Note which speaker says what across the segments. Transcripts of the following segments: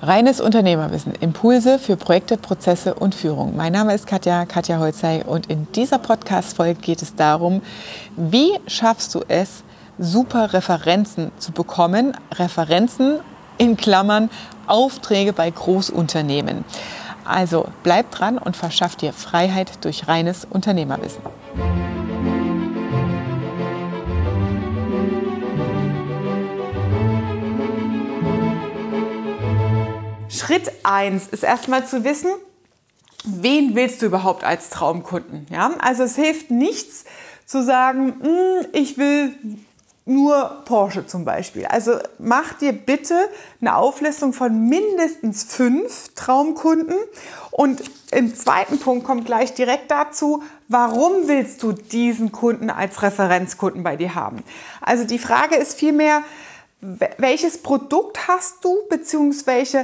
Speaker 1: Reines Unternehmerwissen, Impulse für Projekte, Prozesse und Führung. Mein Name ist Katja Holzey und in dieser Podcast-Folge geht es darum, wie schaffst du es, super Referenzen zu bekommen, Referenzen in Klammern, Aufträge bei Großunternehmen. Also bleib dran und verschaff dir Freiheit durch reines Unternehmerwissen. Schritt 1 ist erstmal zu wissen, wen willst du überhaupt als Traumkunden? Ja? Also es hilft nichts zu sagen, ich will nur Porsche zum Beispiel. Also mach dir bitte eine Auflistung von mindestens 5 Traumkunden. Und im zweiten Punkt kommt gleich direkt dazu, warum willst du diesen Kunden als Referenzkunden bei dir haben? Also die Frage ist vielmehr, welches Produkt hast du, beziehungsweise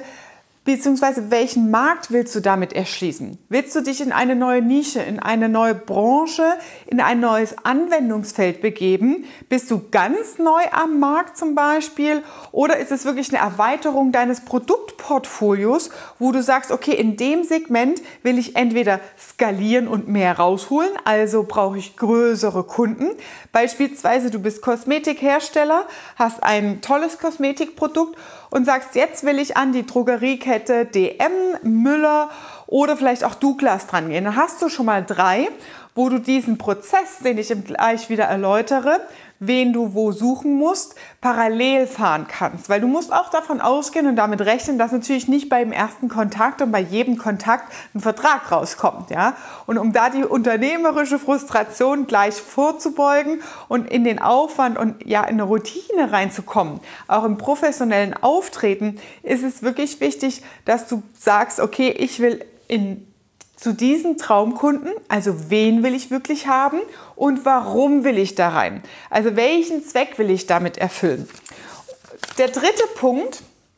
Speaker 1: welchen Markt willst du damit erschließen? Willst du dich in eine neue Nische, in eine neue Branche, in ein neues Anwendungsfeld begeben? Bist du ganz neu am Markt zum Beispiel? Oder ist es wirklich eine Erweiterung deines Produktportfolios, wo du sagst, okay, in dem Segment will ich entweder skalieren und mehr rausholen, also brauche ich größere Kunden. Beispielsweise du bist Kosmetikhersteller, hast ein tolles Kosmetikprodukt und sagst, jetzt will ich an die Drogeriekette DM, Müller oder vielleicht auch Douglas dran gehen. Dann hast du schon mal 3, wo du diesen Prozess, den ich gleich wieder erläutere, wen du wo suchen musst, parallel fahren kannst. Weil du musst auch davon ausgehen und damit rechnen, dass natürlich nicht beim ersten Kontakt und bei jedem Kontakt ein Vertrag rauskommt. Ja? Und um da die unternehmerische Frustration gleich vorzubeugen und in den Aufwand und ja in eine Routine reinzukommen, auch im professionellen Auftreten, ist es wirklich wichtig, dass du sagst, okay, ich will zu diesen Traumkunden, also wen will ich wirklich haben und warum will ich da rein? Also welchen Zweck will ich damit erfüllen? Der dritte Punkt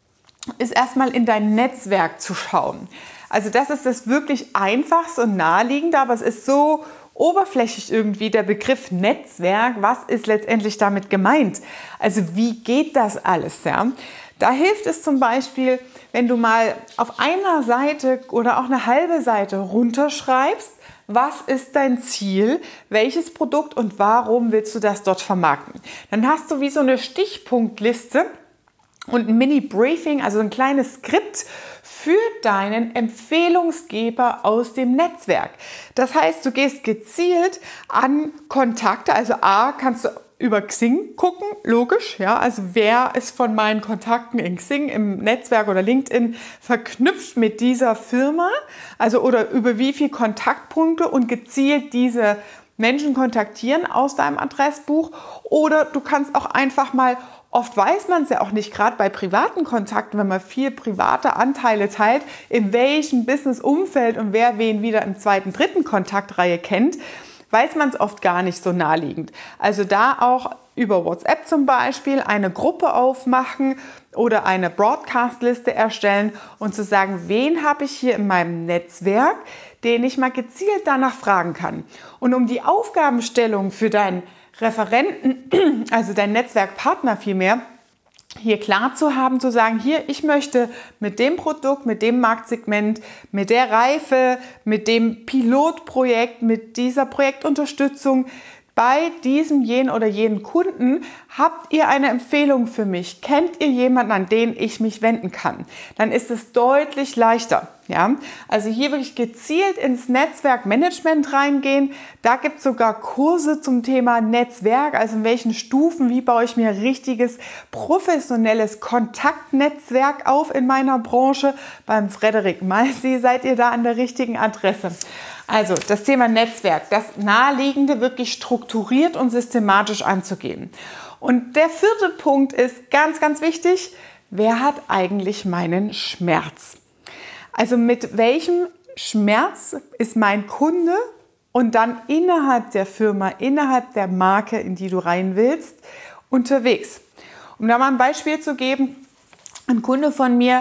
Speaker 1: ist erstmal in dein Netzwerk zu schauen. Also das ist das wirklich einfachste und naheliegende, aber es ist so oberflächlich irgendwie der Begriff Netzwerk. Was ist letztendlich damit gemeint? Also wie geht das alles? Ja? Da hilft es zum Beispiel, wenn du mal auf einer Seite oder auch eine halbe Seite runterschreibst, was ist dein Ziel, welches Produkt und warum willst du das dort vermarkten. Dann hast du wie so eine Stichpunktliste und ein Mini-Briefing, also ein kleines Skript für deinen Empfehlungsgeber aus dem Netzwerk. Das heißt, du gehst gezielt an Kontakte, also A, kannst du über Xing gucken, logisch, ja, also wer ist von meinen Kontakten in Xing, im Netzwerk oder LinkedIn verknüpft mit dieser Firma, also oder über wie viele Kontaktpunkte und gezielt diese Menschen kontaktieren aus deinem Adressbuch, oder du kannst auch einfach mal, oft weiß man es ja auch nicht, gerade bei privaten Kontakten, wenn man viel private Anteile teilt, in welchem Business-Umfeld und wer wen wieder im zweiten, dritten Kontaktreihe kennt, weiß man es oft gar nicht so naheliegend. Also da auch über WhatsApp zum Beispiel eine Gruppe aufmachen oder eine Broadcast-Liste erstellen und zu sagen, wen habe ich hier in meinem Netzwerk, den ich mal gezielt danach fragen kann. Und um die Aufgabenstellung für deinen Referenten, also deinen Netzwerkpartner vielmehr, hier klar zu haben, zu sagen, hier, ich möchte mit dem Produkt, mit dem Marktsegment, mit der Reife, mit dem Pilotprojekt, mit dieser Projektunterstützung bei diesem, jenen oder jenen Kunden, habt ihr eine Empfehlung für mich? Kennt ihr jemanden, an den ich mich wenden kann? Dann ist es deutlich leichter. Ja? Also hier wirklich gezielt ins Netzwerkmanagement reingehen. Da gibt es sogar Kurse zum Thema Netzwerk, also in welchen Stufen, wie baue ich mir richtiges, professionelles Kontaktnetzwerk auf in meiner Branche. Beim Frederik Malsi seid ihr da an der richtigen Adresse. Also das Thema Netzwerk, das Naheliegende wirklich strukturiert und systematisch anzugehen. Und der vierte Punkt ist ganz, ganz wichtig: Wer hat eigentlich meinen Schmerz? Also mit welchem Schmerz ist mein Kunde und dann innerhalb der Firma, innerhalb der Marke, in die du rein willst, unterwegs? Um da mal ein Beispiel zu geben, ein Kunde von mir,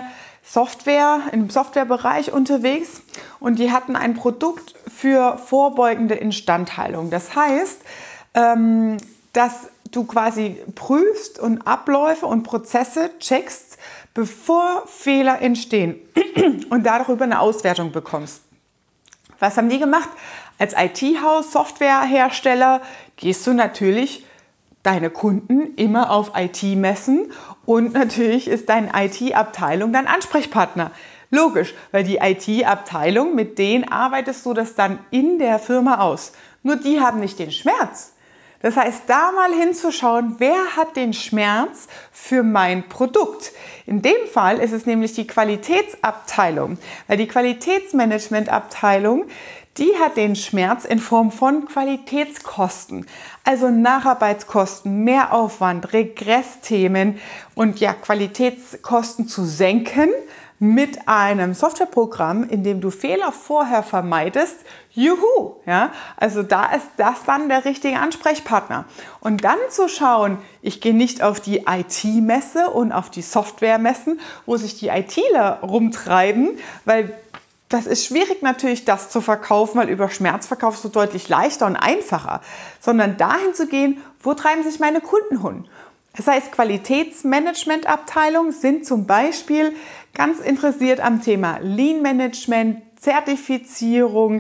Speaker 1: im Softwarebereich unterwegs, und die hatten ein Produkt für vorbeugende Instandhaltung. Das heißt, dass du quasi prüfst und Abläufe und Prozesse checkst, bevor Fehler entstehen und darüber eine Auswertung bekommst. Was haben die gemacht? Als IT-Haus, Softwarehersteller gehst du natürlich deine Kunden immer auf IT-Messen und natürlich ist deine IT-Abteilung dein Ansprechpartner. Logisch, weil die IT-Abteilung, mit denen arbeitest du das dann in der Firma aus. Nur die haben nicht den Schmerz. Das heißt, da mal hinzuschauen, wer hat den Schmerz für mein Produkt? In dem Fall ist es nämlich die Qualitätsabteilung, weil die Qualitätsmanagementabteilung, die hat den Schmerz in Form von Qualitätskosten, also Nacharbeitskosten, Mehraufwand, Regressthemen und ja, Qualitätskosten zu senken mit einem Softwareprogramm, in dem du Fehler vorher vermeidest. Juhu! Ja, also da ist das dann der richtige Ansprechpartner. Und dann zu schauen, ich gehe nicht auf die IT-Messe und auf die Software-Messen, wo sich die ITler rumtreiben, weil das ist schwierig natürlich, das zu verkaufen, weil über Schmerz verkaufst du deutlich leichter und einfacher, sondern dahin zu gehen, wo treiben sich meine Kunden hin. Das heißt, Qualitätsmanagementabteilungen sind zum Beispiel ganz interessiert am Thema Lean Management, Zertifizierung,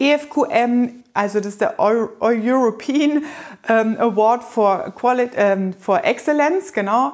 Speaker 1: EFQM, also das ist der European Award for Excellence, genau,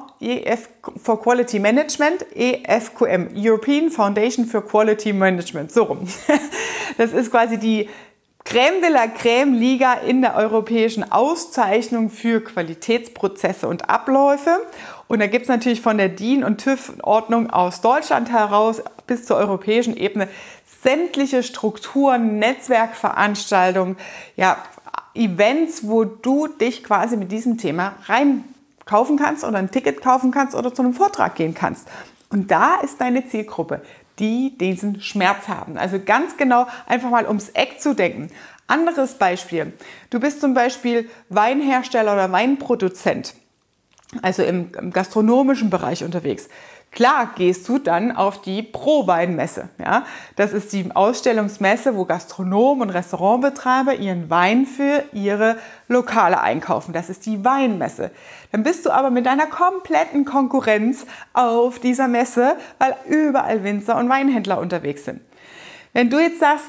Speaker 1: for Quality Management, EFQM, European Foundation for Quality Management, so rum. Das ist quasi die Crème de la Crème Liga in der europäischen Auszeichnung für Qualitätsprozesse und Abläufe. Und da gibt es natürlich von der DIN- und TÜV-Ordnung aus Deutschland heraus bis zur europäischen Ebene sämtliche Strukturen, Netzwerkveranstaltungen, ja, Events, wo du dich quasi mit diesem Thema rein kaufen kannst oder ein Ticket kaufen kannst oder zu einem Vortrag gehen kannst. Und da ist deine Zielgruppe, die diesen Schmerz haben. Also ganz genau einfach mal ums Eck zu denken. Anderes Beispiel. Du bist zum Beispiel Weinhersteller oder Weinproduzent, also im gastronomischen Bereich unterwegs. Klar gehst du dann auf die Pro-Wein-Messe. Ja? Das ist die Ausstellungsmesse, wo Gastronomen und Restaurantbetreiber ihren Wein für ihre Lokale einkaufen. Das ist die Weinmesse. Dann bist du aber mit deiner kompletten Konkurrenz auf dieser Messe, weil überall Winzer und Weinhändler unterwegs sind. Wenn du jetzt sagst,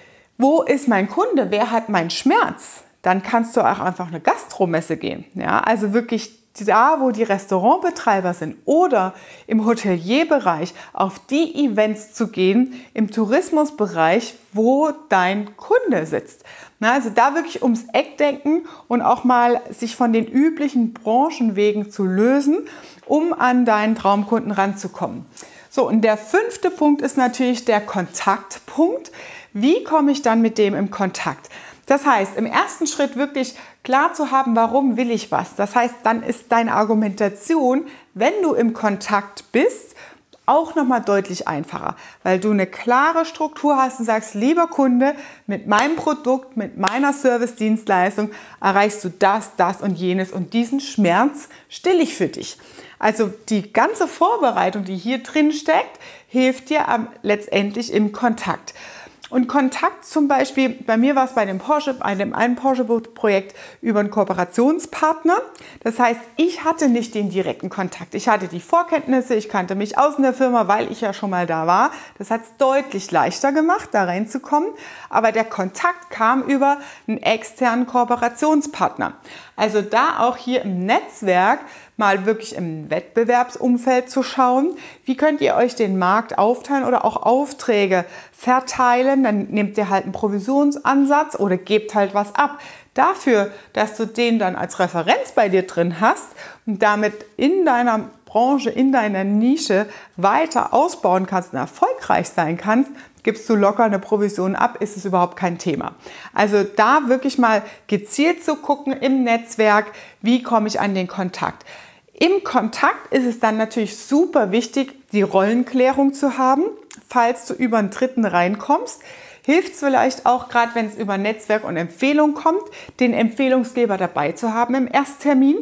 Speaker 1: wo ist mein Kunde, wer hat meinen Schmerz, dann kannst du auch einfach eine Gastromesse gehen. Ja? Also wirklich da, wo die Restaurantbetreiber sind oder im Hotelierbereich, auf die Events zu gehen, im Tourismusbereich, wo dein Kunde sitzt. Also da wirklich ums Eck denken und auch mal sich von den üblichen Branchenwegen zu lösen, um an deinen Traumkunden ranzukommen. So, und der 5. Punkt ist natürlich der Kontaktpunkt. Wie komme ich dann mit dem in Kontakt? Das heißt, im ersten Schritt wirklich klar zu haben, warum will ich was. Das heißt, dann ist deine Argumentation, wenn du im Kontakt bist, auch nochmal deutlich einfacher, weil du eine klare Struktur hast und sagst, lieber Kunde, mit meinem Produkt, mit meiner Service-Dienstleistung erreichst du das, das und jenes und diesen Schmerz stille ich für dich. Also die ganze Vorbereitung, die hier drin steckt, hilft dir letztendlich im Kontakt. Und Kontakt zum Beispiel, bei mir war es bei dem einen Porsche-Projekt über einen Kooperationspartner. Das heißt, ich hatte nicht den direkten Kontakt. Ich hatte die Vorkenntnisse, ich kannte mich aus in der Firma, weil ich ja schon mal da war. Das hat es deutlich leichter gemacht, da reinzukommen. Aber der Kontakt kam über einen externen Kooperationspartner. Also da auch hier im Netzwerk mal wirklich im Wettbewerbsumfeld zu schauen, wie könnt ihr euch den Markt aufteilen oder auch Aufträge verteilen. Dann nehmt ihr halt einen Provisionsansatz oder gebt halt was ab. Dafür, dass du den dann als Referenz bei dir drin hast und damit in deiner Branche, in deiner Nische weiter ausbauen kannst und erfolgreich sein kannst, gibst du locker eine Provision ab, ist es überhaupt kein Thema. Also da wirklich mal gezielt zu gucken im Netzwerk, wie komme ich an den Kontakt. Im Kontakt ist es dann natürlich super wichtig, die Rollenklärung zu haben, falls du über einen Dritten reinkommst. Hilft es vielleicht auch, gerade wenn es über Netzwerk und Empfehlung kommt, den Empfehlungsgeber dabei zu haben im Ersttermin.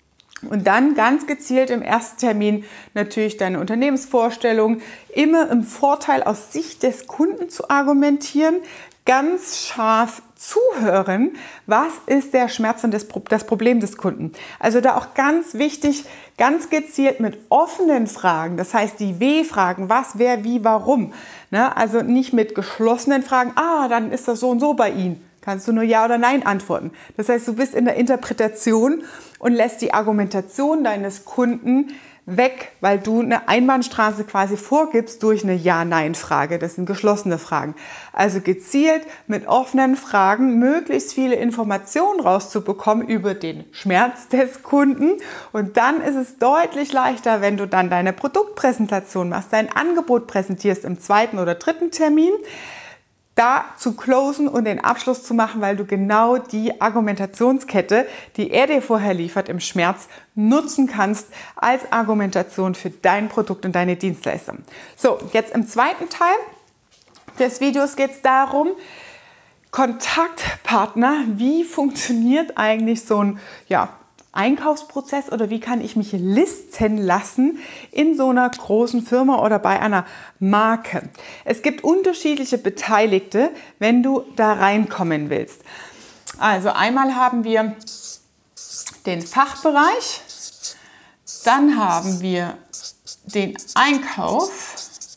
Speaker 1: Und dann ganz gezielt im ersten Termin natürlich deine Unternehmensvorstellung immer im Vorteil aus Sicht des Kunden zu argumentieren. ganz scharf zuhören, was ist der Schmerz und das Problem des Kunden. Also da auch ganz wichtig, ganz gezielt mit offenen Fragen, das heißt die W-Fragen, was, wer, wie, warum. Ne? Also nicht mit geschlossenen Fragen, dann ist das so und so bei Ihnen. Kannst du nur Ja oder Nein antworten. Das heißt, du bist in der Interpretation und lässt die Argumentation deines Kunden weg, weil du eine Einbahnstraße quasi vorgibst durch eine Ja-Nein-Frage. Das sind geschlossene Fragen. Also gezielt mit offenen Fragen möglichst viele Informationen rauszubekommen über den Schmerz des Kunden. Und dann ist es deutlich leichter, wenn du dann deine Produktpräsentation machst, dein Angebot präsentierst im 2. oder 3. Termin, da zu closen und den Abschluss zu machen, weil du genau die Argumentationskette, die er dir vorher liefert im Schmerz, nutzen kannst als Argumentation für dein Produkt und deine Dienstleistung. So, jetzt im 2. Teil des Videos geht es darum, Kontaktpartner, wie funktioniert eigentlich so ein Einkaufsprozess oder wie kann ich mich listen lassen in so einer großen Firma oder bei einer Marke. Es gibt unterschiedliche Beteiligte, wenn du da reinkommen willst. Also einmal haben wir den Fachbereich, dann haben wir den Einkauf.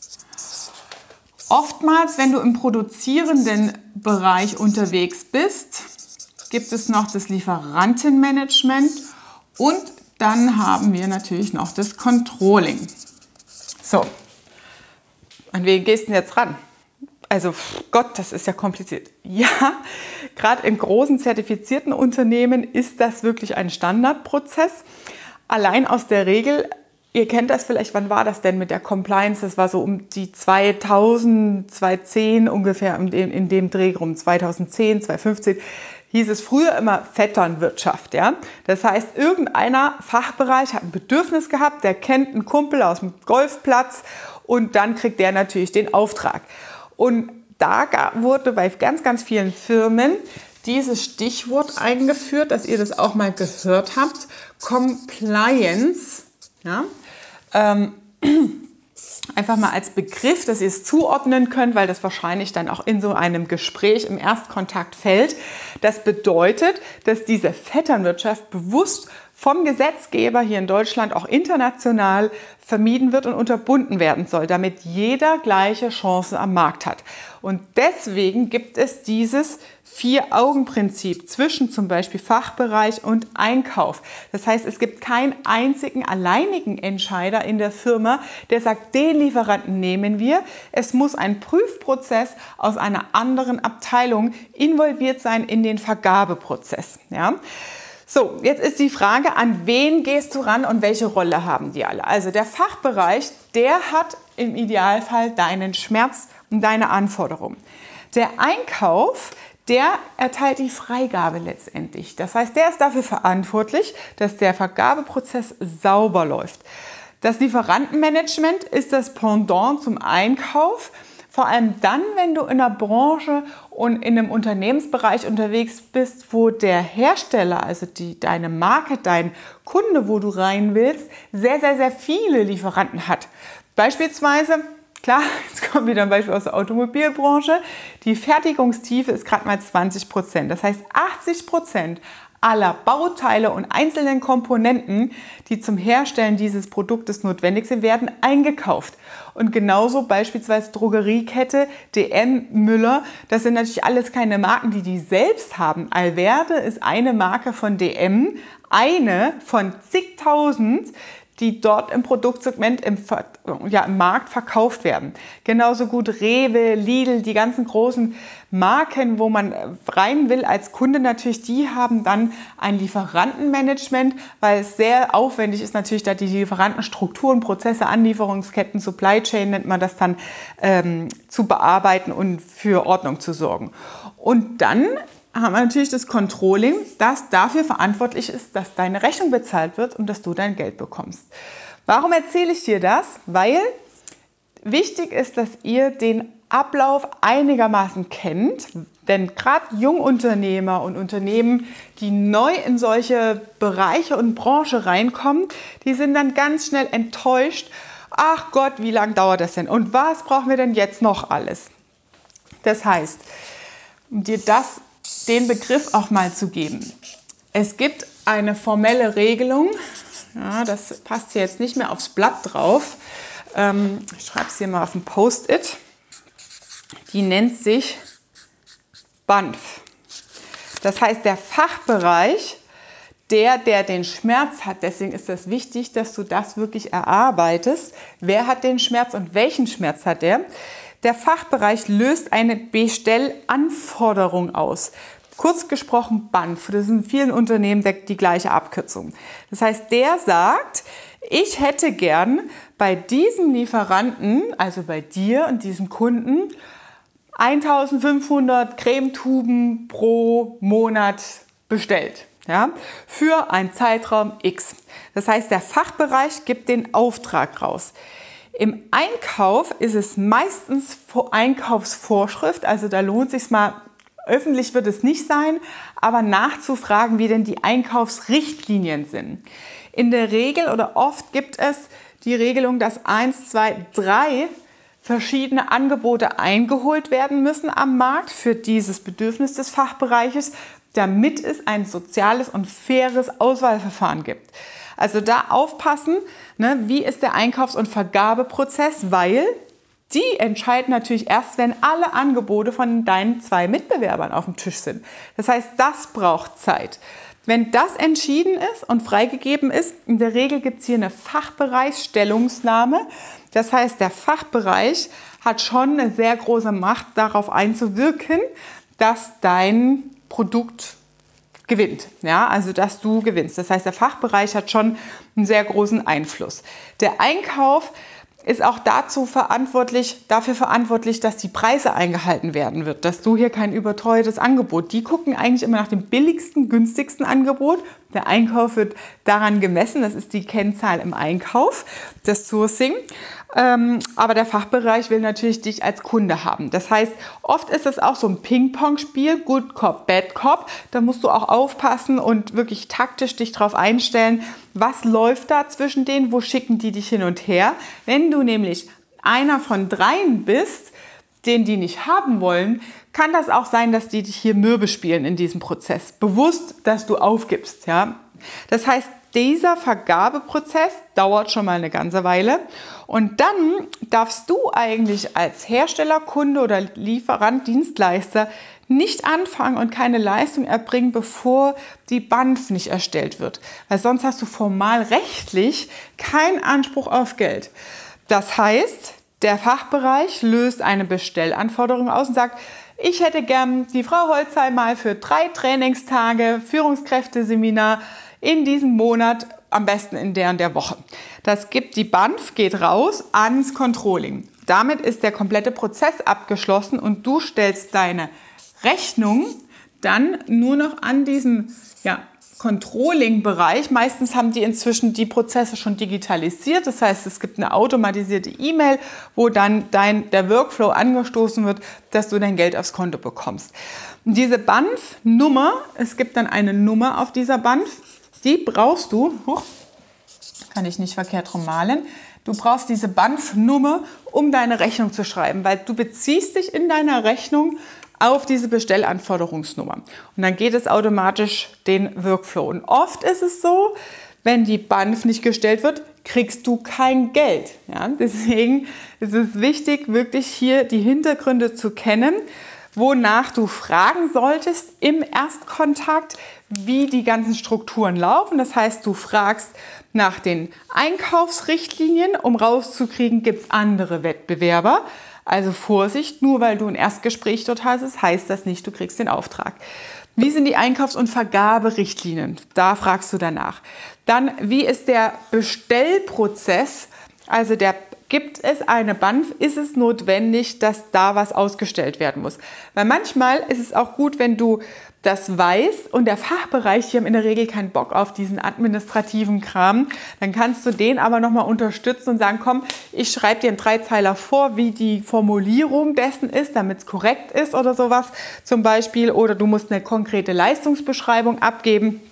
Speaker 1: Oftmals, wenn du im produzierenden Bereich unterwegs bist, gibt es noch das Lieferantenmanagement und dann haben wir natürlich noch das Controlling. So, an wen gehst du denn jetzt ran? Also Gott, das ist ja kompliziert. Ja, gerade in großen zertifizierten Unternehmen ist das wirklich ein Standardprozess. Allein aus der Regel, ihr kennt das vielleicht, wann war das denn mit der Compliance? Das war so um die 2000, 2010 ungefähr in dem Dreh rum, 2010, 2015. Hieß es früher immer Vetternwirtschaft. Ja? Das heißt, irgendeiner Fachbereich hat ein Bedürfnis gehabt, der kennt einen Kumpel aus dem Golfplatz und dann kriegt der natürlich den Auftrag. Und da wurde bei ganz, ganz vielen Firmen dieses Stichwort eingeführt, dass ihr das auch mal gehört habt, Compliance. Ja? Einfach mal als Begriff, dass ihr es zuordnen könnt, weil das wahrscheinlich dann auch in so einem Gespräch im Erstkontakt fällt. Das bedeutet, dass diese Vetternwirtschaft bewusst vom Gesetzgeber hier in Deutschland, auch international, vermieden wird und unterbunden werden soll, damit jeder gleiche Chancen am Markt hat. Und deswegen gibt es dieses 4-Augen-Prinzip zwischen zum Beispiel Fachbereich und Einkauf. Das heißt, es gibt keinen einzigen alleinigen Entscheider in der Firma, der sagt, den Lieferanten nehmen wir. Es muss ein Prüfprozess aus einer anderen Abteilung involviert sein in den Vergabeprozess. Ja? So, jetzt ist die Frage, an wen gehst du ran und welche Rolle haben die alle? Also der Fachbereich, der hat im Idealfall deinen Schmerz und deine Anforderungen. Der Einkauf, der erteilt die Freigabe letztendlich. Das heißt, der ist dafür verantwortlich, dass der Vergabeprozess sauber läuft. Das Lieferantenmanagement ist das Pendant zum Einkauf. Vor allem dann, wenn du in einer Branche und in einem Unternehmensbereich unterwegs bist, wo der Hersteller, also deine Marke, dein Kunde, wo du rein willst, sehr, sehr, sehr viele Lieferanten hat. Beispielsweise, klar, jetzt kommt wieder ein Beispiel aus der Automobilbranche, die Fertigungstiefe ist gerade mal 20%. Das heißt, 80% aller Bauteile und einzelnen Komponenten, die zum Herstellen dieses Produktes notwendig sind, werden eingekauft. Und genauso beispielsweise Drogeriekette, DM, Müller, das sind natürlich alles keine Marken, die selbst haben. Alverde ist eine Marke von DM, eine von zigtausend, die dort im Produktsegment im Markt verkauft werden. Genauso gut Rewe, Lidl, die ganzen großen Marken, wo man rein will als Kunde natürlich, die haben dann ein Lieferantenmanagement, weil es sehr aufwendig ist natürlich, da die Lieferantenstrukturen, Prozesse, Anlieferungsketten, Supply Chain nennt man das dann, zu bearbeiten und für Ordnung zu sorgen. Und dann haben wir natürlich das Controlling, das dafür verantwortlich ist, dass deine Rechnung bezahlt wird und dass du dein Geld bekommst. Warum erzähle ich dir das? Weil wichtig ist, dass ihr den Ablauf einigermaßen kennt, denn gerade Jungunternehmer und Unternehmen, die neu in solche Bereiche und Branche reinkommen, die sind dann ganz schnell enttäuscht. Ach Gott, wie lange dauert das denn? Und was brauchen wir denn jetzt noch alles? Das heißt, um dir den Begriff auch mal zu geben. Es gibt eine formelle Regelung, ja, das passt hier jetzt nicht mehr aufs Blatt drauf. Ich schreibe es hier mal auf ein Post-it. Die nennt sich BANF. Das heißt, der Fachbereich, der den Schmerz hat, deswegen ist das wichtig, dass du das wirklich erarbeitest. Wer hat den Schmerz und welchen Schmerz hat der? Der Fachbereich löst eine Bestellanforderung aus. Kurz gesprochen BANF, das ist in vielen Unternehmen die gleiche Abkürzung. Das heißt, der sagt, ich hätte gern bei diesem Lieferanten, also bei dir und diesem Kunden, 1500 Cremetuben pro Monat bestellt, ja, für einen Zeitraum X. Das heißt, der Fachbereich gibt den Auftrag raus. Im Einkauf ist es meistens Einkaufsvorschrift, also da lohnt es sich mal, öffentlich wird es nicht sein, aber nachzufragen, wie denn die Einkaufsrichtlinien sind. In der Regel oder oft gibt es die Regelung, dass 1, 2, 3 verschiedene Angebote eingeholt werden müssen am Markt für dieses Bedürfnis des Fachbereiches, damit es ein soziales und faires Auswahlverfahren gibt. Also da aufpassen, wie ist der Einkaufs- und Vergabeprozess, weil die entscheiden natürlich erst, wenn alle Angebote von deinen 2 Mitbewerbern auf dem Tisch sind. Das heißt, das braucht Zeit. Wenn das entschieden ist und freigegeben ist, in der Regel gibt es hier eine Fachbereichsstellungnahme. Das heißt, der Fachbereich hat schon eine sehr große Macht, darauf einzuwirken, dass dein Produkt gewinnt. Ja, also dass du gewinnst. Das heißt, der Fachbereich hat schon einen sehr großen Einfluss. Der Einkauf ist auch dafür verantwortlich, dass die Preise eingehalten werden wird, dass du hier kein überteuertes Angebot. Die gucken eigentlich immer nach dem billigsten, günstigsten Angebot. Der Einkauf wird daran gemessen, das ist die Kennzahl im Einkauf, das Sourcing. Aber der Fachbereich will natürlich dich als Kunde haben. Das heißt, oft ist es auch so ein Ping-Pong-Spiel, Good Cop, Bad Cop. Da musst du auch aufpassen und wirklich taktisch dich drauf einstellen, was läuft da zwischen denen, wo schicken die dich hin und her. Wenn du nämlich einer von 3 bist, den die nicht haben wollen, kann das auch sein, dass die dich hier mürbe spielen in diesem Prozess. Bewusst, dass du aufgibst. Ja? Das heißt, dieser Vergabeprozess dauert schon mal eine ganze Weile und dann darfst du eigentlich als Hersteller, Kunde oder Lieferant, Dienstleister nicht anfangen und keine Leistung erbringen, bevor die BANF nicht erstellt wird. Weil sonst hast du formal rechtlich keinen Anspruch auf Geld. Das heißt, der Fachbereich löst eine Bestellanforderung aus und sagt, ich hätte gern die Frau Holzheim mal für 3 Trainingstage, Führungskräfteseminar in diesem Monat, am besten in der und der Woche. Die BANF geht raus ans Controlling. Damit ist der komplette Prozess abgeschlossen und du stellst deine Rechnung dann nur noch an diesem Controlling-Bereich. Meistens haben die inzwischen die Prozesse schon digitalisiert. Das heißt, es gibt eine automatisierte E-Mail, wo dann der Workflow angestoßen wird, dass du dein Geld aufs Konto bekommst. Und diese BANF-Nummer, es gibt dann eine Nummer auf dieser BANF, die brauchst du, kann ich nicht verkehrt rum malen, du brauchst diese BANF-Nummer, um deine Rechnung zu schreiben, weil du beziehst dich in deiner Rechnung auf diese Bestellanforderungsnummer. Und dann geht es automatisch den Workflow. Und oft ist es so, wenn die BANF nicht gestellt wird, kriegst du kein Geld. Ja? Deswegen ist es wichtig, wirklich hier die Hintergründe zu kennen, wonach du fragen solltest im Erstkontakt, wie die ganzen Strukturen laufen. Das heißt, du fragst nach den Einkaufsrichtlinien, um rauszukriegen, gibt es andere Wettbewerber. Also Vorsicht, nur weil du ein Erstgespräch dort hast, heißt das nicht, du kriegst den Auftrag. Wie sind die Einkaufs- und Vergaberichtlinien? Da fragst du danach. Dann, wie ist der Bestellprozess? Also gibt es eine BANF, ist es notwendig, dass da was ausgestellt werden muss? Weil manchmal ist es auch gut, wenn du das weißt und der Fachbereich, die haben in der Regel keinen Bock auf diesen administrativen Kram, dann kannst du den aber nochmal unterstützen und sagen, komm, ich schreibe dir einen 3-Zeiler vor, wie die Formulierung dessen ist, damit es korrekt ist oder sowas zum Beispiel. Oder du musst eine konkrete Leistungsbeschreibung abgeben.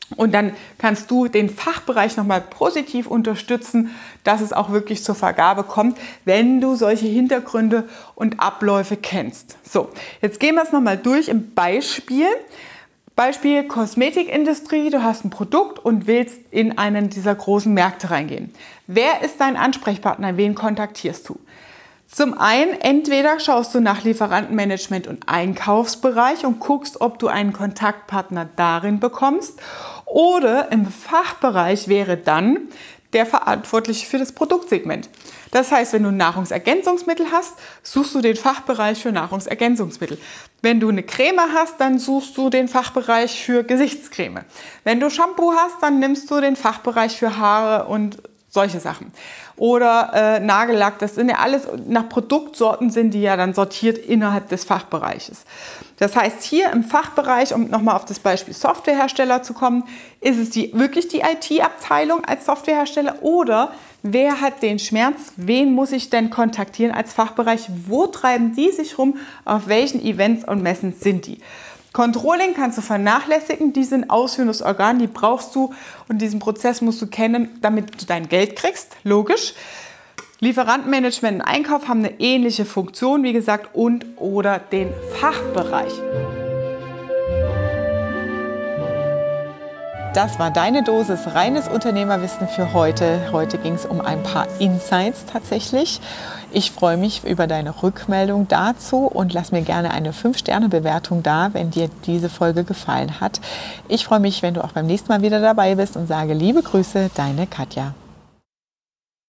Speaker 1: Und dann kannst du den Fachbereich nochmal positiv unterstützen, dass es auch wirklich zur Vergabe kommt, wenn du solche Hintergründe und Abläufe kennst. So, jetzt gehen wir es nochmal durch im Beispiel. Beispiel Kosmetikindustrie, du hast ein Produkt und willst in einen dieser großen Märkte reingehen. Wer ist dein Ansprechpartner? Wen kontaktierst du? Zum einen, entweder schaust du nach Lieferantenmanagement und Einkaufsbereich und guckst, ob du einen Kontaktpartner darin bekommst, oder im Fachbereich wäre dann der Verantwortliche für das Produktsegment. Das heißt, wenn du Nahrungsergänzungsmittel hast, suchst du den Fachbereich für Nahrungsergänzungsmittel. Wenn du eine Creme hast, dann suchst du den Fachbereich für Gesichtscreme. Wenn du Shampoo hast, dann nimmst du den Fachbereich für Haare und solche Sachen. Oder Nagellack, das sind ja alles, nach Produktsorten sind die ja dann sortiert innerhalb des Fachbereiches. Das heißt, hier im Fachbereich, um nochmal auf das Beispiel Softwarehersteller zu kommen, ist es wirklich die IT-Abteilung als Softwarehersteller, oder wer hat den Schmerz, wen muss ich denn kontaktieren als Fachbereich, wo treiben die sich rum, auf welchen Events und Messen sind die. Controlling kannst du vernachlässigen, die sind ausführendes Organ, die brauchst du und diesen Prozess musst du kennen, damit du dein Geld kriegst, logisch. Lieferantenmanagement und Einkauf haben eine ähnliche Funktion, wie gesagt, und oder den Fachbereich. Das war deine Dosis reines Unternehmerwissen für heute. Heute ging es um ein paar Insights tatsächlich. Ich freue mich über deine Rückmeldung dazu und lass mir gerne eine 5-Sterne-Bewertung da, wenn dir diese Folge gefallen hat. Ich freue mich, wenn du auch beim nächsten Mal wieder dabei bist und sage liebe Grüße, deine Katja.